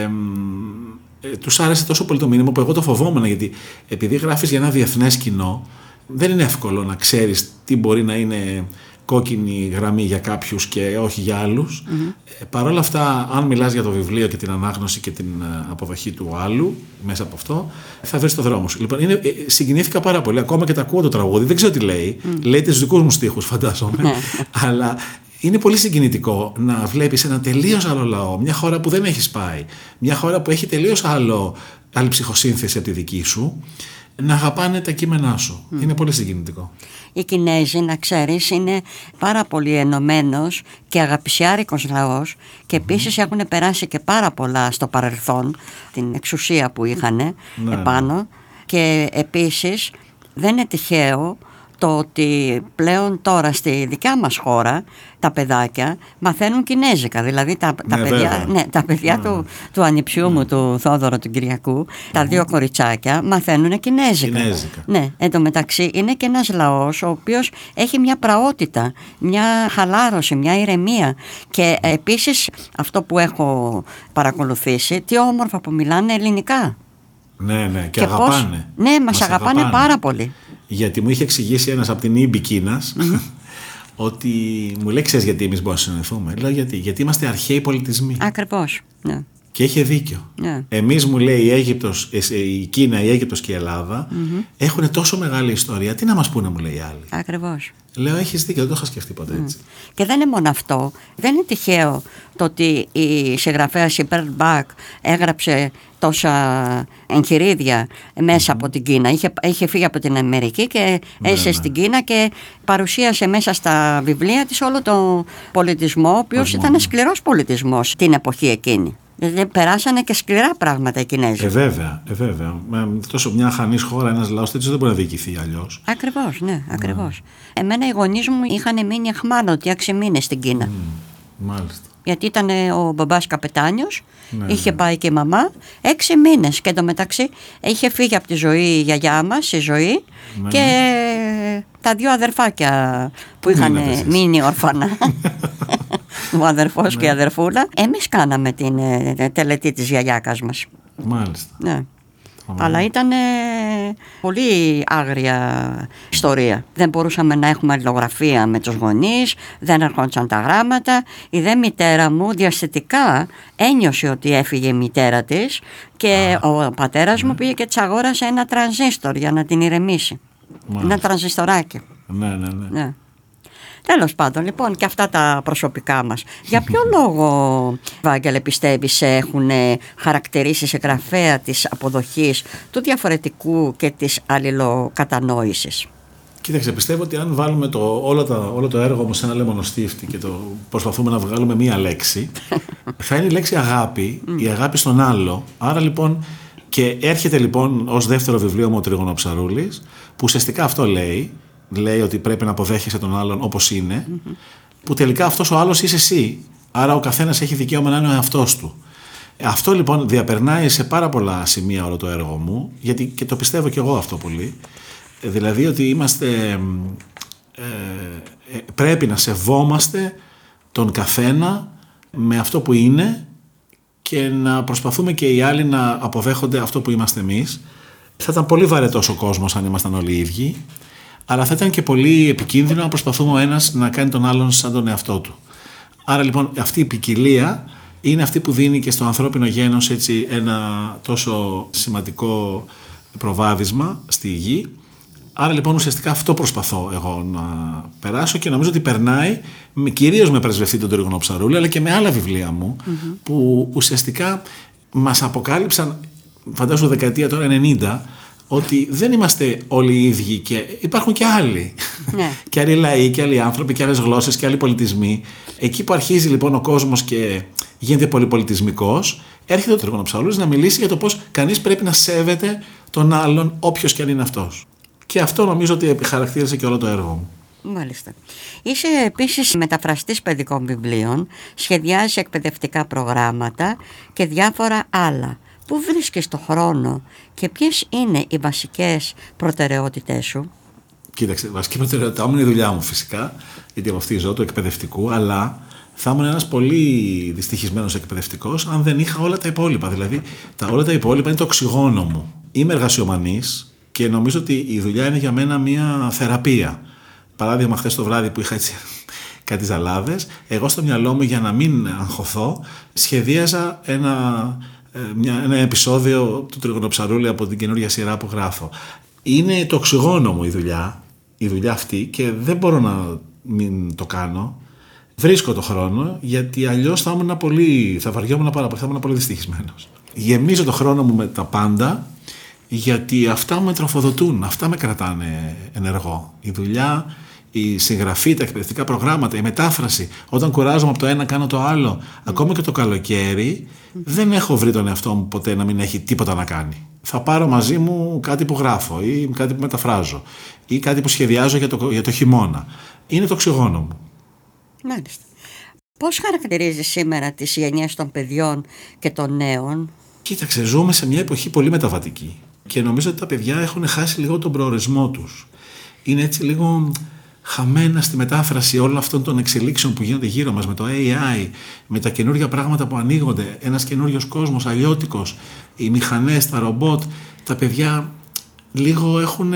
ε, τους άρεσε τόσο πολύ το μήνυμα που εγώ το φοβόμουν, γιατί επειδή γράφεις για ένα διεθνές κοινό, δεν είναι εύκολο να ξέρεις τι μπορεί να είναι κόκκινη γραμμή για κάποιους και όχι για άλλους. Mm-hmm. Ε, Παρ' όλα αυτά, αν μιλάς για το βιβλίο και την ανάγνωση και την αποδοχή του άλλου μέσα από αυτό, θα βρεις το δρόμο σου. Λοιπόν, είναι, ε, συγκινήθηκα πάρα πολύ. Ακόμα και τα ακούω το τραγούδι. Δεν ξέρω τι λέει. Mm. Λέει τους δικούς μου στίχους, φαντάζομαι. Αλλά είναι πολύ συγκινητικό να βλέπεις ένα τελείως άλλο λαό, μια χώρα που δεν έχεις πάει, μια χώρα που έχει τελείως άλλο, άλλη ψυχοσύνθεση από τη δική σου, να αγαπάνε τα κείμενά σου. Mm. Είναι πολύ συγκινητικό. Οι Κινέζοι, να ξέρεις, είναι πάρα πολύ ενωμένος και αγαπησιάρικος λαός και επίσης mm. έχουν περάσει και πάρα πολλά στο παρελθόν, την εξουσία που είχαν ναι, επάνω ναι. Και επίσης δεν είναι τυχαίο το ότι πλέον τώρα στη δικιά μας χώρα τα παιδάκια μαθαίνουν Κινέζικα. Δηλαδή τα, τα ναι, παιδιά, ναι, τα παιδιά ναι. του, του ανιψιού ναι. μου, του Θόδωρο του Κυριακού, τα δύο κοριτσάκια μαθαίνουν Κινέζικα. Κινέζικα. Ναι, εν τω μεταξύ είναι και ένας λαός ο οποίος έχει μια πραότητα, μια χαλάρωση, μια ηρεμία. Και επίσης αυτό που έχω παρακολουθήσει, τι όμορφα που μιλάνε ελληνικά. Ναι, ναι, και, και αγαπάνε. Πώς, ναι, μας, μας αγαπάνε, αγαπάνε πάρα πολύ. Γιατί μου είχε εξηγήσει ένας από την ι μπι Κίνας mm-hmm. ότι μου λέει, ξέρεις γιατί εμείς μπορούμε να συνεννοηθούμε. Λέω γιατί, γιατί είμαστε αρχαίοι πολιτισμοί. Ακριβώς, ναι. Και είχε δίκιο. Yeah. Εμείς, μου λέει, η, Αίγυπτος, η Κίνα, η Αίγυπτος και η Ελλάδα mm-hmm. έχουν τόσο μεγάλη ιστορία. Τι να μας πούνε, μου λέει οι άλλοι. Ακριβώς. Λέω, έχεις δίκιο, δεν το είχα σκεφτεί ποτέ έτσι. Mm. Και δεν είναι μόνο αυτό. Δεν είναι τυχαίο το ότι η συγγραφέας η Pearl Buck έγραψε τόσα εγχειρίδια μέσα mm. από την Κίνα. Είχε, είχε φύγει από την Αμερική και έζησε ναι, στην ναι. Κίνα και παρουσίασε μέσα στα βιβλία της όλο τον πολιτισμό, ο οποίος ήταν σκληρός πολιτισμός την εποχή εκείνη. Δηλαδή περάσανε και σκληρά πράγματα οι Κινέζοι. Ε, βέβαια, ε, βέβαια. Με τόσο μια χανής χώρα, ένας λαός τέτοιος δεν μπορεί να διοικηθεί αλλιώς. Ακριβώς, ναι, ακριβώς. Yeah. Εμένα οι γονείς μου είχαν μείνει αχμάλωτοι έξι μήνες στην Κίνα. Mm, μάλιστα. Γιατί ήταν ο μπαμπάς καπετάνιος, ναι, είχε ναι. πάει και η μαμά έξι μήνες. Και εντωμεταξύ είχε φύγει από τη ζωή η γιαγιά μας, η ζωή, ναι. και τα δύο αδερφάκια που είχαν ναι, μείνει όρφανα. Ο αδερφός ναι. και η αδερφούλα. Εμείς κάναμε την ε, τελετή της γιαγιάκας μας. Μάλιστα. Ναι. Αλλά ήταν ε, πολύ άγρια ιστορία. Δεν μπορούσαμε να έχουμε αλληλογραφία με τους γονείς, δεν ερχόντουσαν τα γράμματα. Η δε μητέρα μου διαστητικά ένιωσε ότι έφυγε η μητέρα της και Α, ο πατέρας ναι. μου πήγε και της αγόρασε ένα τρανζίστορ για να την ηρεμήσει. Μάλιστα. Ένα τρανζιστοράκι. Ναι, ναι, ναι. ναι. Τέλος πάντων, λοιπόν, και αυτά τα προσωπικά μας. Για ποιο λόγο, Βάγγελε, πιστεύεις έχουν χαρακτηρίσει σε γραφέα της αποδοχής του διαφορετικού και της αλληλοκατανόησης? Κοίταξε, πιστεύω ότι αν βάλουμε το, όλο, τα, όλο το έργο μου σε ένα λεμονοστίφτη και το προσπαθούμε να βγάλουμε μία λέξη, θα είναι η λέξη αγάπη, η αγάπη στον άλλο. Άρα λοιπόν, και έρχεται λοιπόν ως δεύτερο βιβλίο μου ο Τριγονοψαρούλης, που ουσιαστικά αυτό λέει, λέει ότι πρέπει να αποδέχεσαι τον άλλον όπως είναι, mm-hmm. που τελικά αυτός ο άλλος είσαι εσύ. Άρα ο καθένας έχει δικαίωμα να είναι ο εαυτός του. Αυτό λοιπόν διαπερνάει σε πάρα πολλά σημεία όλο το έργο μου, γιατί και το πιστεύω κι εγώ αυτό πολύ. Δηλαδή ότι είμαστε, ε, ε, πρέπει να σεβόμαστε τον καθένα με αυτό που είναι και να προσπαθούμε και οι άλλοι να αποδέχονται αυτό που είμαστε εμείς. Θα ήταν πολύ βαρετός ο κόσμος αν ήμασταν όλοι οι ίδιοι, αλλά θα ήταν και πολύ επικίνδυνο να προσπαθούμε ο ένας να κάνει τον άλλον σαν τον εαυτό του. Άρα λοιπόν αυτή η ποικιλία είναι αυτή που δίνει και στο ανθρώπινο γένος έτσι ένα τόσο σημαντικό προβάδισμα στη γη. Άρα λοιπόν ουσιαστικά αυτό προσπαθώ εγώ να περάσω και νομίζω ότι περνάει κυρίως με πρεσβευτή τον Τρίγωνο Ψαρούλη, αλλά και με άλλα βιβλία μου mm-hmm. που ουσιαστικά μας αποκάλυψαν, φαντάζομαι δεκαετία τώρα ενενήντα, ότι δεν είμαστε όλοι οι ίδιοι και υπάρχουν και άλλοι. Ναι. Και άλλοι λαοί και άλλοι άνθρωποι και άλλες γλώσσες και άλλοι πολιτισμοί. Εκεί που αρχίζει λοιπόν ο κόσμος και γίνεται πολυπολιτισμικός, έρχεται ο Τρίγωνο Ψαρούλης να μιλήσει για το πώς κανείς πρέπει να σέβεται τον άλλον, όποιος και αν είναι αυτός. Και αυτό νομίζω ότι χαρακτήρισε και όλο το έργο μου. Μάλιστα. Είσαι επίσης μεταφραστής παιδικών βιβλίων, σχεδιάζεις εκπαιδευτικά προγράμματα και διάφορα άλλα. Πού βρίσκεις το χρόνο και ποιες είναι οι βασικές προτεραιότητές σου? Κοίταξε, βασική προτεραιότητά μου είναι η δουλειά μου φυσικά, γιατί από αυτή ζω του εκπαιδευτικού, αλλά θα ήμουν ένας πολύ δυστυχισμένος εκπαιδευτικός αν δεν είχα όλα τα υπόλοιπα. Δηλαδή, τα, όλα τα υπόλοιπα είναι το οξυγόνο μου. Είμαι εργασιομανής και νομίζω ότι η δουλειά είναι για μένα μια θεραπεία. Παράδειγμα, χθες το βράδυ που είχα έτσι κάτι ζαλάδες, εγώ στο μυαλό μου για να μην αγχωθώ, σχεδίαζα ένα. Μια, ένα επεισόδιο του Τρίγωνο Ψαρούλη από την καινούργια σειρά που γράφω. Είναι το οξυγόνο μου η δουλειά, η δουλειά αυτή, και δεν μπορώ να μην το κάνω. Βρίσκω το χρόνο, γιατί αλλιώς θα ήμουν πολύ, θα βαριόμουν πάρα πολύ, θα ήμουν πολύ δυστυχισμένος. Γεμίζω το χρόνο μου με τα πάντα, γιατί αυτά με τροφοδοτούν, αυτά με κρατάνε ενεργό. Η δουλειά, η συγγραφή, τα εκπαιδευτικά προγράμματα, η μετάφραση. Όταν κουράζομαι από το ένα, κάνω το άλλο. Mm. Ακόμα και το καλοκαίρι, mm. δεν έχω βρει τον εαυτό μου ποτέ να μην έχει τίποτα να κάνει. Θα πάρω μαζί μου κάτι που γράφω ή κάτι που μεταφράζω ή κάτι που σχεδιάζω για το, για το χειμώνα. Είναι το οξυγόνο μου. Μάλιστα. Πώς χαρακτηρίζεις σήμερα τις γενιές των παιδιών και των νέων? Κοίταξε, ζούμε σε μια εποχή πολύ μεταβατική και νομίζω ότι τα παιδιά έχουν χάσει λίγο τον προορισμό τους. Είναι έτσι λίγο χαμένα στη μετάφραση όλων αυτών των εξελίξεων που γίνονται γύρω μας με το έι άι, με τα καινούργια πράγματα που ανοίγονται, ένας καινούριος κόσμος αλλιώτικος, οι μηχανές, τα ρομπότ. Τα παιδιά λίγο έχουν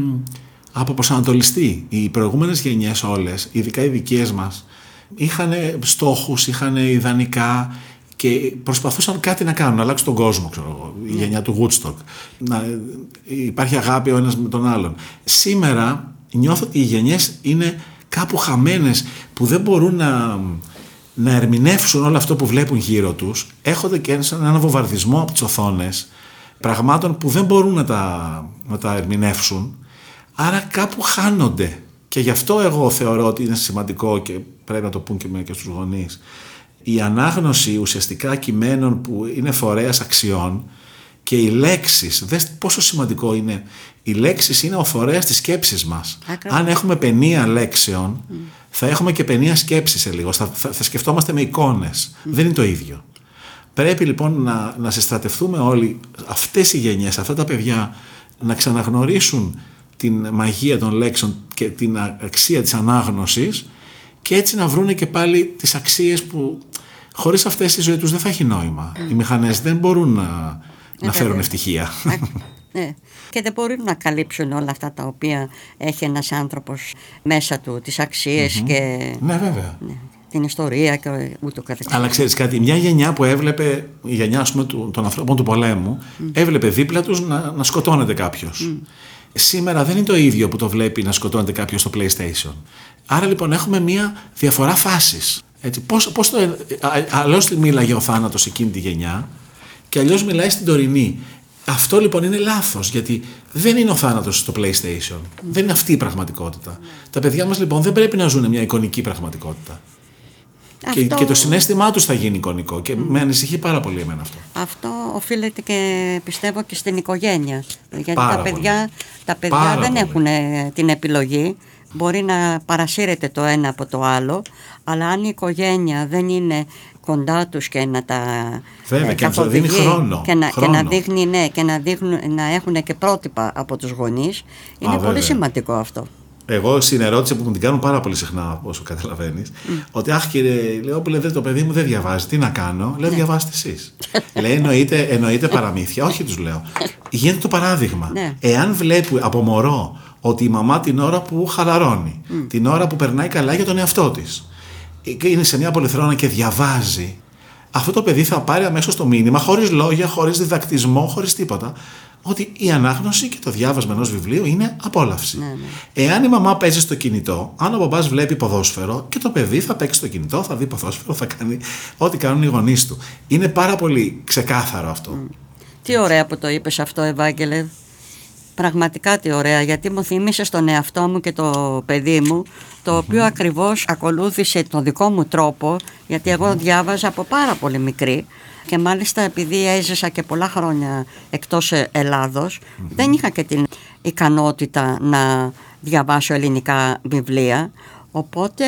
αποπροσανατολιστεί. Οι προηγούμενες γενιές όλες, ειδικά οι δικές μας, είχαν στόχους, είχαν ιδανικά και προσπαθούσαν κάτι να κάνουν, να αλλάξουν τον κόσμο, ξέρω εγώ, η yeah. γενιά του Woodstock. Να υπάρχει αγάπη ο ένας με τον άλλον. Σήμερα νιώθω ότι οι γενιές είναι κάπου χαμένες, που δεν μπορούν να, να ερμηνεύσουν όλο αυτό που βλέπουν γύρω τους. Έχονται και έναν βομβαρδισμό από τις οθόνες, πραγμάτων που δεν μπορούν να τα, να τα ερμηνεύσουν, άρα κάπου χάνονται. Και γι' αυτό εγώ θεωρώ ότι είναι σημαντικό και πρέπει να το πούν και, και στους γονείς. Η ανάγνωση ουσιαστικά κειμένων που είναι φορέας αξιών και οι λέξεις, δες πόσο σημαντικό είναι. Οι λέξεις είναι ο φορέας της σκέψης μας. Ακριβώς. Αν έχουμε παινία λέξεων, mm. θα έχουμε και παινία σκέψης σε λίγο. Θα, θα, θα σκεφτόμαστε με εικόνες. Mm. Δεν είναι το ίδιο. Πρέπει λοιπόν να, να συστρατευτούμε όλοι, αυτές οι γενιές, αυτά τα παιδιά, να ξαναγνωρίσουν την μαγεία των λέξεων και την αξία της ανάγνωσης και έτσι να βρούνε και πάλι τις αξίες που χωρίς αυτές η ζωή τους δεν θα έχει νόημα. Mm. Οι μηχανές δεν μπορούν να, να φέρουν ευτυχία. Ναι. Και δεν μπορούν να καλύψουν όλα αυτά τα οποία έχει ένας άνθρωπος μέσα του, τις αξίες mm-hmm. και ναι, βέβαια. Ναι, την ιστορία και ούτω καθεξής. Αλλά ξέρεις κάτι, μια γενιά που έβλεπε, η γενιά ας πούμε, του, των ανθρώπων του πολέμου, mm. έβλεπε δίπλα τους να, να σκοτώνεται κάποιος. Mm. Σήμερα δεν είναι το ίδιο που το βλέπει να σκοτώνεται κάποιος στο PlayStation. Άρα λοιπόν έχουμε μια διαφορά φάσης. Έτσι, πώς, πώς το, αλλιώς μίλαγε ο θάνατος εκείνη τη γενιά και αλλιώς μιλάει στην τωρινή. Αυτό λοιπόν είναι λάθος, γιατί δεν είναι ο θάνατος στο PlayStation. Mm. Δεν είναι αυτή η πραγματικότητα. Mm. Τα παιδιά μας λοιπόν δεν πρέπει να ζουν μια εικονική πραγματικότητα. Αυτό... Και, και το συναίσθημά τους θα γίνει εικονικό και mm. με ανησυχεί πάρα πολύ εμένα αυτό. Αυτό οφείλεται και πιστεύω και στην οικογένεια. Γιατί πάρα τα παιδιά, τα παιδιά δεν πολύ. έχουν την επιλογή. Μπορεί να παρασύρεται το ένα από το άλλο, αλλά αν η οικογένεια δεν είναι κοντά τους και να τα Βέβαια, και να δίνει χρόνο, και να, χρόνο. Και να, δείχνει, ναι, και να, δείχνουν, να έχουν και πρότυπα από τους γονείς, είναι Α, πολύ βέβαια. σημαντικό αυτό. Εγώ συνερώτηση που μου την κάνουν πάρα πολύ συχνά, όσο καταλαβαίνεις, mm. ότι αχ κύριε, λέω που λέτε το παιδί μου δεν διαβάζει, τι να κάνω, λέω διαβάστε εσείς. Λέει εννοείται, εννοείται παραμύθια, όχι τους λέω. Γίνεται το παράδειγμα. Εάν βλέπει από μωρό ότι η μαμά την ώρα που χαλαρώνει, mm. την ώρα που περνάει καλά για τον εαυτό της, είναι σε μια πολυθρόνα και διαβάζει, αυτό το παιδί θα πάρει αμέσως το μήνυμα, χωρίς λόγια, χωρίς διδακτισμό, χωρίς τίποτα, ότι η ανάγνωση και το διάβασμα ενός βιβλίου είναι απόλαυση. Ναι, ναι. Εάν η μαμά παίζει στο κινητό, αν ο μπαμπάς βλέπει ποδόσφαιρο, και το παιδί θα παίξει στο κινητό, θα δει ποδόσφαιρο, θα κάνει ό,τι κάνουν οι γονείς του. Είναι πάρα πολύ ξεκάθαρο αυτό. Mm. Τι ωραία που το είπες αυτό, Ευάγγελε. Πραγματικά τι ωραία, γιατί μου θύμισε στον εαυτό μου και το παιδί μου, το οποίο mm-hmm. ακριβώς ακολούθησε τον δικό μου τρόπο, γιατί εγώ διάβαζα από πάρα πολύ μικρή. Και μάλιστα επειδή έζησα και πολλά χρόνια εκτός Ελλάδος, mm-hmm. δεν είχα και την ικανότητα να διαβάσω ελληνικά βιβλία. Οπότε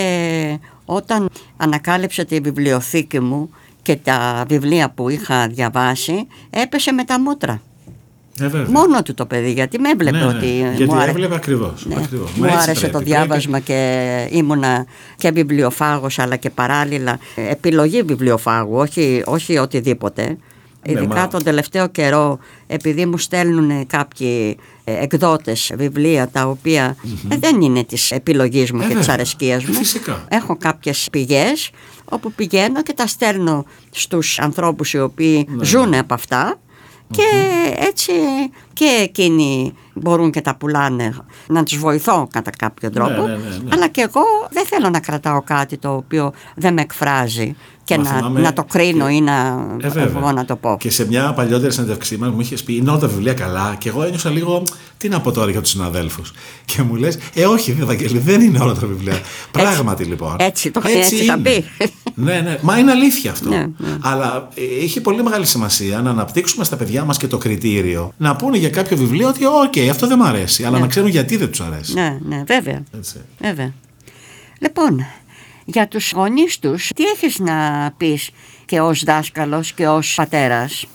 όταν ανακάλυψα τη βιβλιοθήκη μου και τα βιβλία που είχα διαβάσει, έπεσε με τα μούτρα. Ε, Μόνο του το παιδί, γιατί με έβλεπε, ναι, ναι. ότι γιατί μου, άρε... έβλεπε ακριβώς, ναι. ακριβώς. μου άρεσε πρέπει, το διάβασμα πρέπει. Και ήμουνα και βιβλιοφάγος, αλλά και παράλληλα επιλογή βιβλιοφάγου, όχι, όχι οτιδήποτε. Ναι, ειδικά μα... τον τελευταίο καιρό, επειδή μου στέλνουν κάποιοι εκδότες βιβλία τα οποία mm-hmm. δεν είναι της επιλογής μου ε, και της αρεσκίας μου, φυσικά. Έχω κάποιες πηγές όπου πηγαίνω και τα στέλνω στους ανθρώπους οι οποίοι ναι. ζουν από αυτά. Και έτσι και εκείνοι μπορούν και τα πουλάνε, να τους βοηθώ κατά κάποιο τρόπο. Ναι, ναι, ναι, ναι. Αλλά και εγώ δεν θέλω να κρατάω κάτι το οποίο δεν με εκφράζει και να, θυμάμαι, να το κρίνω και... ή να, ε, εγώ να το πω. Και σε μια παλιότερη συνέντευξή μας μου είχες πει: είναι όλα τα βιβλία καλά. Και εγώ ένιωσα λίγο, τι να πω τώρα για τους συναδέλφους. Και μου λες: Ε, όχι, Ευαγγέλη, δεν είναι όλα τα βιβλία. Πράγματι λοιπόν. Έτσι το έτσι, έτσι θα πει. Ναι, ναι, μα είναι αλήθεια αυτό. Ναι, ναι. Αλλά έχει πολύ μεγάλη σημασία να αναπτύξουμε στα παιδιά μας και το κριτήριο. Να πούνε για κάποιο βιβλίο ότι, οκ, okay, αυτό δεν μου αρέσει. Αλλά ναι. να ξέρουν γιατί δεν τους αρέσει. Ναι, ναι, βέβαια. βέβαια. Λοιπόν, για τους γονείς τους, τι έχεις να πεις και ως δάσκαλος και ως πατέρας?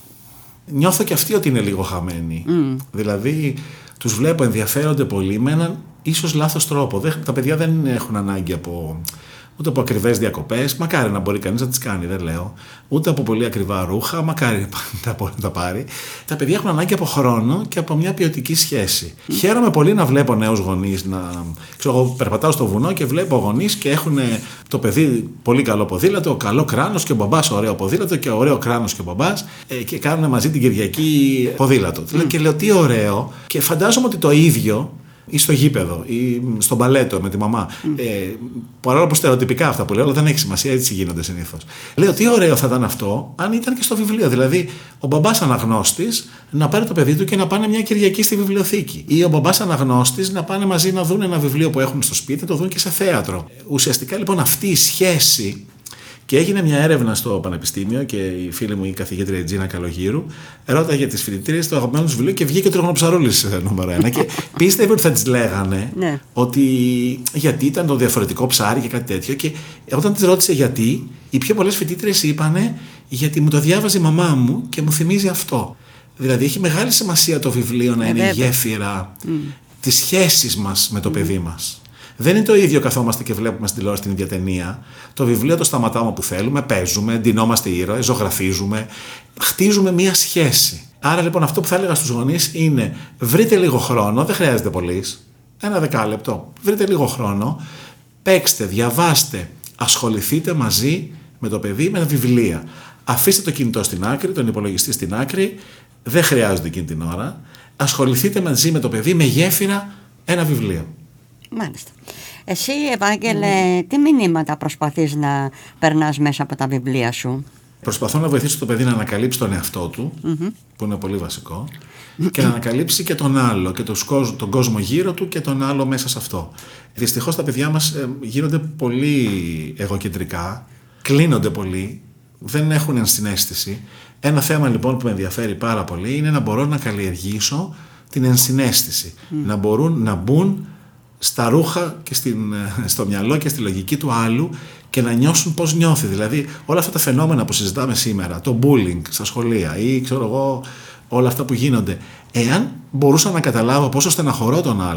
Νιώθω και αυτοί ότι είναι λίγο χαμένοι. Mm. Δηλαδή, τους βλέπω ενδιαφέρονται πολύ με έναν ίσως λάθος τρόπο. Τα παιδιά δεν έχουν ανάγκη από... ούτε από ακριβές διακοπές, μακάρι να μπορεί κανείς να τις κάνει, δεν λέω. Ούτε από πολύ ακριβά ρούχα, μακάρι να μπορεί να τα πάρει. Τα παιδιά έχουν ανάγκη από χρόνο και από μια ποιοτική σχέση. Mm. Χαίρομαι πολύ να βλέπω νέους γονείς να. Ξέρω, εγώ περπατάω στο βουνό και βλέπω γονείς και έχουν το παιδί πολύ καλό ποδήλατο, καλό κράνος και ο μπαμπάς ωραίο ποδήλατο και ωραίο κράνος και ο μπαμπάς και κάνουν μαζί την Κυριακή ποδήλατο. Mm. Και λέω τι ωραίο, και φαντάζομαι ότι το ίδιο. Ή στο γήπεδο, ή στο μπαλέτο με τη μαμά. Mm. Ε, παρόλο που στερεοτυπικά αυτά που λέω, αλλά δεν έχει σημασία, έτσι γίνονται συνήθως. Λέω τι ωραίο θα ήταν αυτό, αν ήταν και στο βιβλίο. Δηλαδή, ο μπαμπάς αναγνώστης να πάρει το παιδί του και να πάνε μια Κυριακή στη βιβλιοθήκη. Ή ο μπαμπάς αναγνώστης να πάνε μαζί να δουν ένα βιβλίο που έχουν στο σπίτι, να το δουν και σε θέατρο. Ουσιαστικά λοιπόν αυτή η σχέση. Και έγινε μια έρευνα στο Πανεπιστήμιο και η φίλη μου η καθηγήτρια Τζίνα Καλογύρου ρώταγε τις φοιτητρίες το αγαπημένο του βιβλίο και βγήκε ο Τριγωνοψαρούλης νούμερο ένα. Και πίστευε ότι θα τις λέγανε ναι. ότι γιατί ήταν το διαφορετικό ψάρι και κάτι τέτοιο. Και όταν τις ρώτησε γιατί, οι πιο πολλές φοιτήτριες είπανε γιατί μου το διάβαζε η μαμά μου και μου θυμίζει αυτό. Δηλαδή έχει μεγάλη σημασία το βιβλίο να ε, είναι βέβαια. η γέφυρα mm. της σχέσης μας με το mm. παιδί μας. Δεν είναι το ίδιο καθόμαστε και βλέπουμε στην τηλεόραση την ίδια ταινία. Το βιβλίο το σταματάμε όπου θέλουμε, παίζουμε, ντυνόμαστε ήρωες, ζωγραφίζουμε, χτίζουμε μία σχέση. Άρα λοιπόν αυτό που θα έλεγα στους γονείς είναι βρείτε λίγο χρόνο, δεν χρειάζεται πολύ, ένα δεκάλεπτο, βρείτε λίγο χρόνο, παίξτε, διαβάστε, ασχοληθείτε μαζί με το παιδί με τα βιβλία. Αφήστε το κινητό στην άκρη, τον υπολογιστή στην άκρη, δεν χρειάζονται εκείνη την ώρα. Ασχοληθείτε μαζί με το παιδί με γέφυρα ένα βιβλίο. Μάλιστα. Εσύ, Ευάγγελε, mm. τι μηνύματα προσπαθείς να περνάς μέσα από τα βιβλία σου? Προσπαθώ να βοηθήσω το παιδί να ανακαλύψει τον εαυτό του, mm-hmm. που είναι πολύ βασικό, και να ανακαλύψει και τον άλλο, και τον κόσμο γύρω του και τον άλλο μέσα σε αυτό. Δυστυχώς τα παιδιά μας γίνονται πολύ εγωκεντρικά, κλείνονται πολύ, δεν έχουν ενσυναίσθηση. Ένα θέμα λοιπόν που με ενδιαφέρει πάρα πολύ είναι να μπορώ να καλλιεργήσω την ενσυναίσθηση, mm. να μπορούν να μπουν στα ρούχα και στην, στο μυαλό και στη λογική του άλλου και να νιώσουν πώς νιώθει. Δηλαδή όλα αυτά τα φαινόμενα που συζητάμε σήμερα, το bullying στα σχολεία ή ξέρω εγώ όλα αυτά που γίνονται, εάν μπορούσα να καταλάβω πόσο στεναχωρώ τον άλλον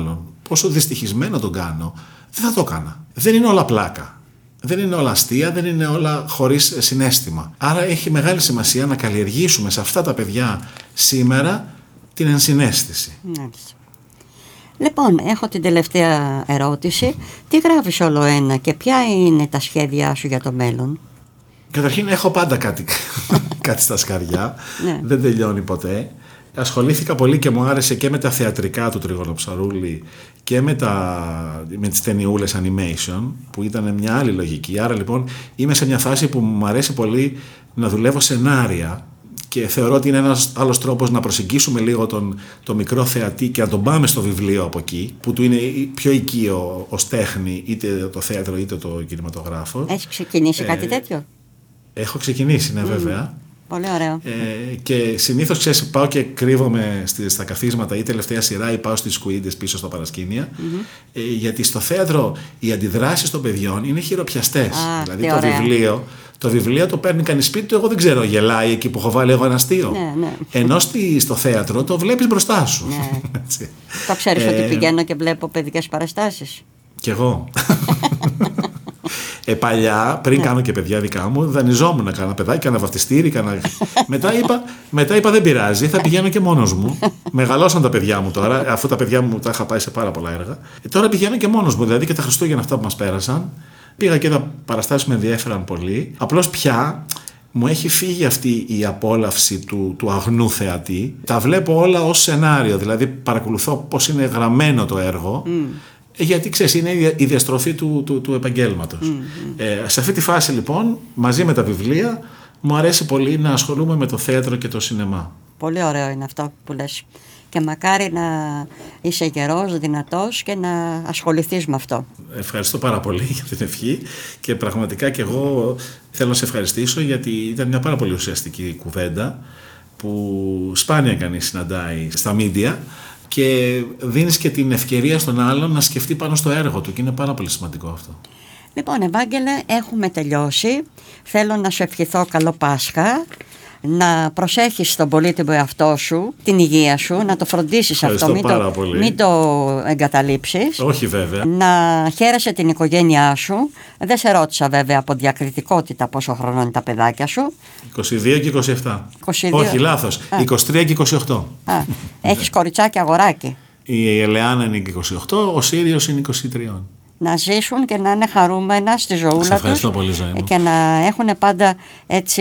πόσο δυστυχισμένο τον κάνω, δεν θα το έκανα. Δεν είναι όλα πλάκα. Δεν είναι όλα αστεία, δεν είναι όλα χωρίς συναίσθημα. Άρα έχει μεγάλη σημασία να καλλιεργήσουμε σε αυτά τα παιδιά σήμερα την ενσυναίσθηση. Μάλιστα. Λοιπόν, έχω την τελευταία ερώτηση. Τι γράφεις όλο ένα και ποια είναι τα σχέδιά σου για το μέλλον? Καταρχήν έχω πάντα κάτι, κάτι στα σκαριά. Ναι. Δεν τελειώνει ποτέ. Ασχολήθηκα πολύ και μου άρεσε και με τα θεατρικά του Τριγωνοψαρούλη και με, τα, με τις ταινιούλες animation, που ήταν μια άλλη λογική. Άρα λοιπόν είμαι σε μια φάση που μου αρέσει πολύ να δουλεύω σενάρια και θεωρώ ότι είναι ένας άλλος τρόπος να προσεγγίσουμε λίγο τον, τον μικρό θεατή και να τον πάμε στο βιβλίο από εκεί, που του είναι πιο οικείο ως τέχνη, είτε το θέατρο είτε το κινηματογράφο. Έχεις ξεκινήσει ε, κάτι τέτοιο? Έχω ξεκινήσει, ναι, mm. βέβαια. Πολύ ωραίο. Ε, και συνήθως, ξέρεις, πάω και κρύβομαι στα καθίσματα ή τελευταία σειρά ή πάω στις σκουίντες πίσω στα παρασκήνια. Mm-hmm. Ε, γιατί στο θέατρο οι αντιδράσεις των παιδιών είναι χειροπιαστές. Ah, δηλαδή το βιβλίο, το βιβλίο το παίρνει κανείς σπίτι του, εγώ δεν ξέρω, γελάει εκεί που έχω βάλει εγώ ένα αστείο. Ναι, ναι. Ενώ στη, στο θέατρο το βλέπεις μπροστά σου. Ναι. Το ξέρεις ε, ότι πηγαίνω και βλέπω παιδικές παραστάσεις? Κι εγώ. Ε, παλιά, πριν ναι. κάνω και παιδιά δικά μου, δανειζόμουν να κάνω παιδάκι, κάνα βαφτιστήρι. Κάνα... μετά, είπα, μετά είπα δεν πειράζει, θα πηγαίνω και μόνος μου. Μεγαλώσαν τα παιδιά μου τώρα, αφού τα παιδιά μου τα είχα πάει σε πάρα πολλά έργα. Ε, τώρα πηγαίνω και μόνος μου, δηλαδή και τα Χριστούγεννα αυτά που μας πέρασαν. Πήγα και τα παραστάσεις που με ενδιέφεραν πολύ. Απλώς πια μου έχει φύγει αυτή η απόλαυση του, του αγνού θεατή. Τα βλέπω όλα ως σενάριο, δηλαδή παρακολουθώ πώς είναι γραμμένο το έργο. Mm. Γιατί ξέρεις, είναι η διαστροφή του, του, του επαγγέλματος. Mm-hmm. Ε, σε αυτή τη φάση λοιπόν, μαζί με τα βιβλία, μου αρέσει πολύ να ασχολούμαι με το θέατρο και το σινεμά. Πολύ ωραίο είναι αυτό που λες. Και μακάρι να είσαι γερός, δυνατός και να ασχοληθείς με αυτό. Ευχαριστώ πάρα πολύ για την ευχή και πραγματικά και εγώ θέλω να σε ευχαριστήσω, γιατί ήταν μια πάρα πολύ ουσιαστική κουβέντα που σπάνια κανείς συναντάει στα μίντια. Και δίνεις και την ευκαιρία στον άλλον να σκεφτεί πάνω στο έργο του και είναι πάρα πολύ σημαντικό αυτό. Λοιπόν, Ευάγγελε, έχουμε τελειώσει. Θέλω να σου ευχηθώ καλό Πάσχα, να προσέχεις τον πολύτιμο εαυτό σου, την υγεία σου, να το φροντίσεις αυτό, μην το, μην το εγκαταλείψεις. Όχι βέβαια. Να χαίρεσαι την οικογένειά σου. Δεν σε ρώτησα βέβαια από διακριτικότητα πόσο χρόνο είναι τα παιδάκια σου. είκοσι δύο και είκοσι επτά. είκοσι δύο. Όχι, λάθος. Α. είκοσι τρία και είκοσι οκτώ. Α. Έχεις κοριτσάκι αγοράκι? Η Ελεάνα είναι είκοσι οκτώ, ο Σύριος είναι είκοσι τρία. Να ζήσουν και να είναι χαρούμενα στη ζωούλα τους πολύ, και να έχουν πάντα έτσι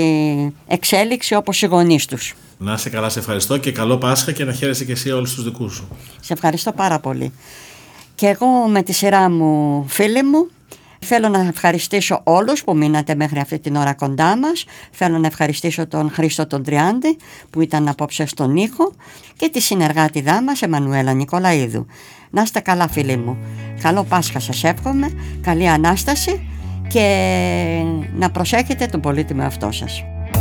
εξέλιξη όπως οι γονείς τους. Να είσαι καλά, σε ευχαριστώ και καλό Πάσχα και να χαίρεσαι και εσύ όλους τους δικούς σου. Σε ευχαριστώ πάρα πολύ. Και εγώ με τη σειρά μου, φίλοι μου, θέλω να ευχαριστήσω όλους που μείνατε μέχρι αυτή την ώρα κοντά μας. Θέλω να ευχαριστήσω τον Χρήστο τον Τριάντη που ήταν απόψε στον ήχο και τη συνεργάτηδά μας Εμμανουέλα Νικολαίδου. Να είστε καλά, φίλοι μου. Καλό Πάσχα σας εύχομαι, καλή Ανάσταση και να προσέχετε τον πολύτιμο εαυτό σας.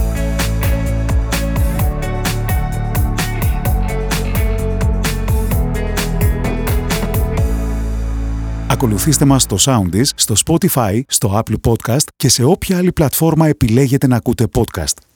Ακολουθήστε μας στο Soundis, στο Spotify, στο Apple Podcast και σε όποια άλλη πλατφόρμα επιλέγετε να ακούτε podcast.